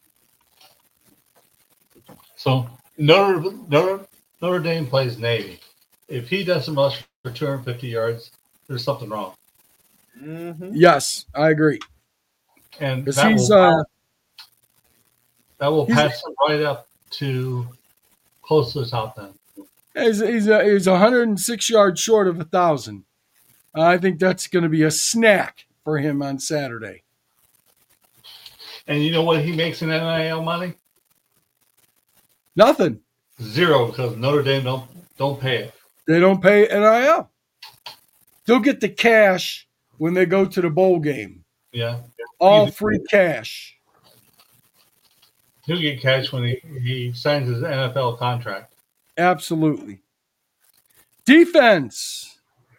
So Notre Notre, Notre Dame plays Navy. If he doesn't rush for two hundred fifty yards, there's something wrong. Mm-hmm. Yes, I agree. And Because that he's will, uh, that will he's- pass him right up to close to the top then. he's he's, uh, he's one hundred six yards short of a thousand. I think that's going to be a snack for him on Saturday. And you know what he makes in N I L money? Nothing. Zero, because Notre Dame don't don't pay it. They don't pay N I L. They'll get the cash when they go to the bowl game. Yeah, All Easy. free cash. he'll get cash when he, he signs his N F L contract. Absolutely. Defense.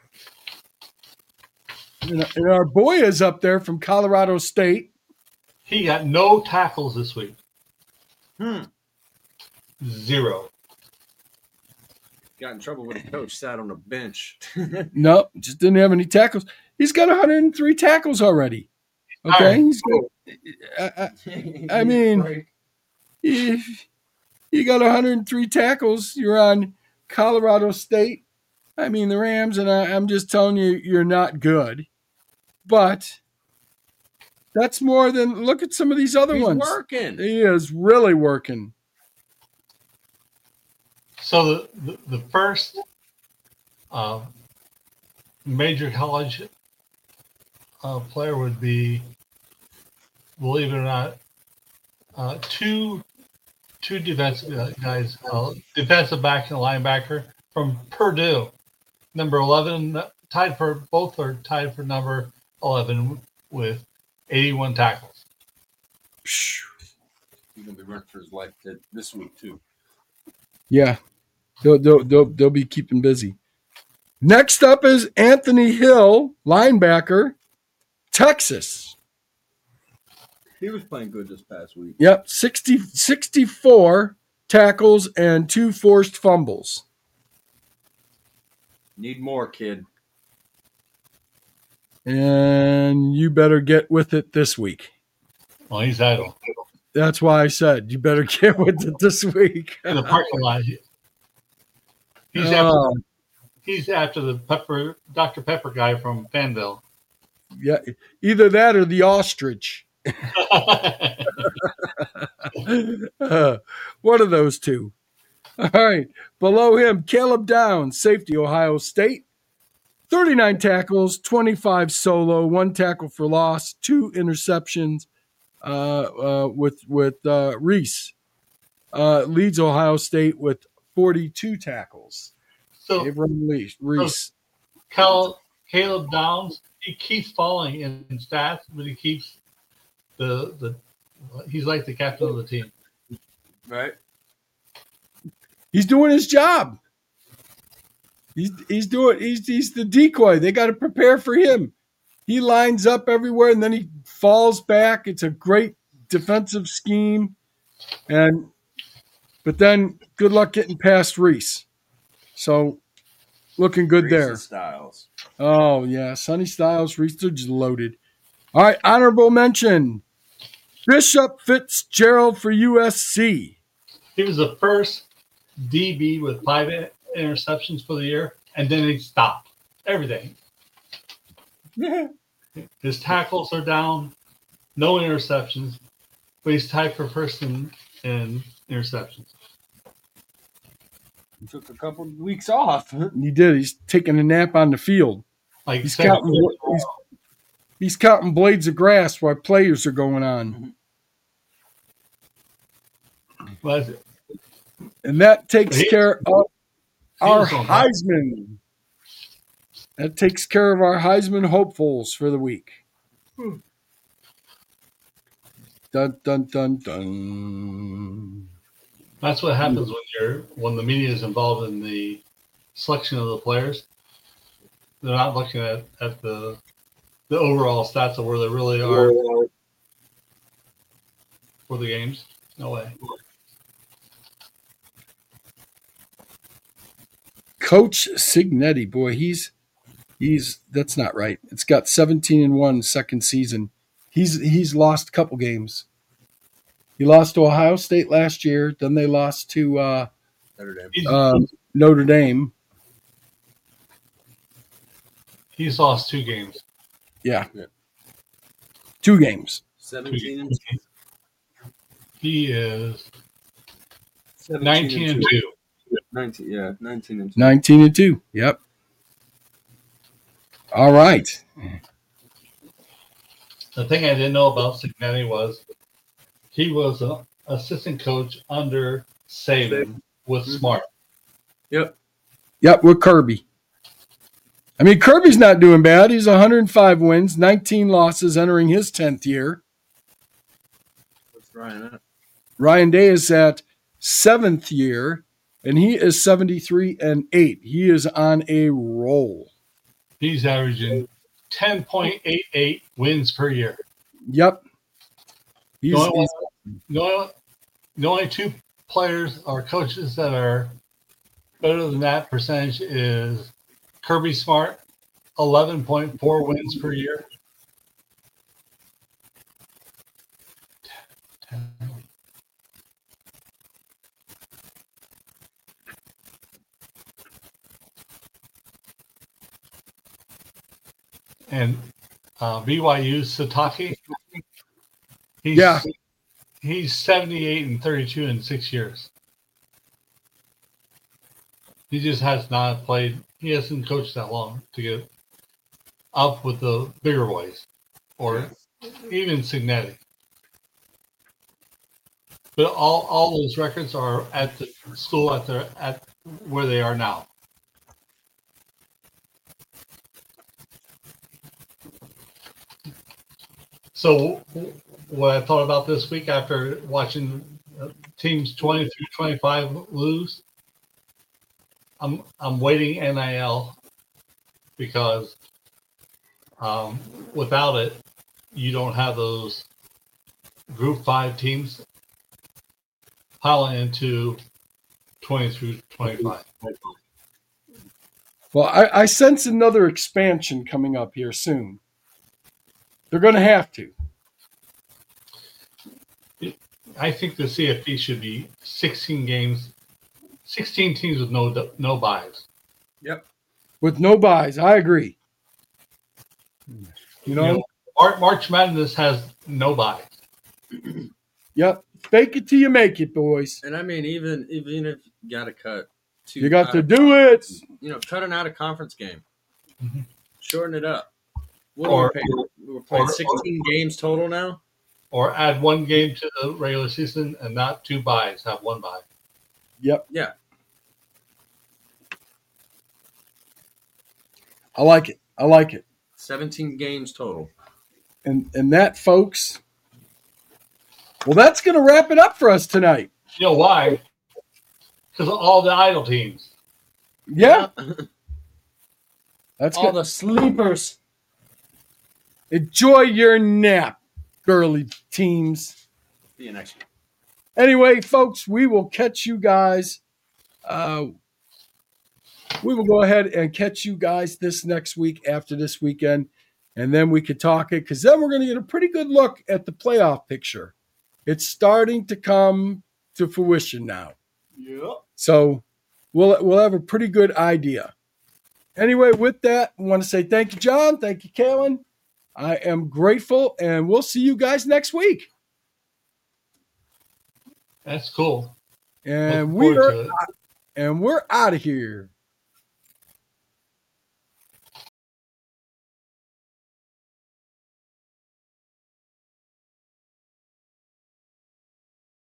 And and our boy is up there from Colorado State. He got no tackles this week. Hmm. Zero. Got in trouble with a coach, sat on a bench. No, just didn't have any tackles. He's got one hundred three tackles already. Okay, All right. he's got, I, I, I mean, if you got one hundred three tackles, you're on Colorado State. I mean, the Rams, and I, I'm just telling you, you're not good. But that's more than look at some of these other He's ones. working. He is really working. So the, the, the first uh, major college uh, player would be, believe it or not, uh, two two defensive guys, uh, defensive back and linebacker from Purdue, number eleven, tied for both are tied for number eleven with eighty-one tackles. Phew. He's gonna be running for his life th- this week too. Yeah, they'll, they'll, they'll, they'll be keeping busy. Next up is Anthony Hill, linebacker, Texas. He was playing good this past week. Yep, sixty, sixty-four tackles and two forced fumbles. Need more, kid. And you better get with it this week. Well, he's idle That's why I said you better get with it this week. in the parking lot. He's after Oh, he's after the Pepper Doctor Pepper guy from Fanville. yeah, either that or the ostrich. Uh, one of those two. All right. Below him, Caleb Downs, safety, Ohio State. thirty-nine tackles, twenty-five solo, one tackle for loss, two interceptions uh, uh, with with uh, Reese. Uh, leads Ohio State with forty-two tackles. So Abram Reese. Reese. Cal, Caleb Downs, he keeps falling in, in stats, but he keeps the the he's like the captain of the team. Right? He's doing his job. He's he's doing he's he's the decoy. They got to prepare for him. He lines up everywhere and then he falls back. It's a great defensive scheme, and but then good luck getting past Reese. So looking good Reese there. and Styles. Oh yeah, Sonny Styles, Reese, they're just loaded. All right, honorable mention: Bishop Fitzgerald for U S C. He was the first D B with five interceptions for the year, and then he stopped everything. His tackles are down, no interceptions, but he's tied for first in, in interceptions. He took a couple of weeks off. He did. He's taking a nap on the field. Like He's seven- counting, he's, he's counting blades of grass while players are going on. but And that takes He- care of he our was on that. Heisman. That takes care of our Heisman hopefuls for the week. Hmm. Dun dun dun dun. That's what happens when you're when the media is involved in the selection of the players. They're not looking at, at the the overall stats of where they really are for the games. No way. Coach Signetti, boy, he's he's that's not right. It's got seventeen and one second season. He's he's lost a couple games. He lost to Ohio State last year. Then they lost to uh, Notre Dame. He's, um, Notre Dame. he's lost two games. Yeah. Yeah. Two games. seventeen and He is seventeen nineteen and two. nineteen, yeah, nineteen and two. nineteen and two. Yep. All right. The thing I didn't know about Signetti was he was an assistant coach under Saban with Smart. Yep. Yep, with Kirby. I mean, Kirby's not doing bad. He's one hundred five wins, nineteen losses, entering his tenth year. What's Ryan at? Ryan Day is at seventh year, and he is seventy-three and eight. He is on a roll. He's averaging ten point eight eight wins per year. Yep. He's, The only, he's- the, only, the only two players or coaches that are better than that percentage is Kirby Smart, eleven point four wins per year. And uh, B Y U's Sataki, he's, Yeah. he's seventy-eight and thirty-two in six years. He just has not played. He hasn't coached that long to get up with the bigger boys, or even Signetti. But all, all those records are at the school at their at where they are now. So what I thought about this week after watching uh, teams twenty through twenty-five lose, I'm I'm waiting N I L because um, without it, you don't have those Group Five teams piling into twenty through twenty-five. well, I, I sense another expansion coming up here soon. They're going to have to. I think the C F P should be sixteen games, sixteen teams with no no buys. With no buys. I agree. You You know, know, Mar- March Madness has no buys. yep. Fake it till you make it, boys. And I mean, even even if you got to cut two, You got out to of- do it. you know, cut an out of conference game, Mhm. shorten it up. What Or- are we paying? We're playing or- sixteen games total now. Or add one game to the regular season and not two buys, have one buy. Yep. Yeah, I like it. I like it. seventeen games total. And and that, folks, well, that's going to wrap it up for us tonight. You know why? Because of all the idle teams. Yeah, that's all good. the sleepers. Enjoy your nap, girly teams. See you next week. Anyway, folks, we will catch you guys. Uh, we will go ahead and catch you guys this next week after this weekend, and then we could talk it because then we're going to get a pretty good look at the playoff picture. It's starting to come to fruition now. Yep. So we'll we'll have a pretty good idea. Anyway, with that, I want to say thank you, John. Thank you, Kalen. I am grateful, and we'll see you guys next week. That's cool. And Looking we forward are to it. and we're out of here.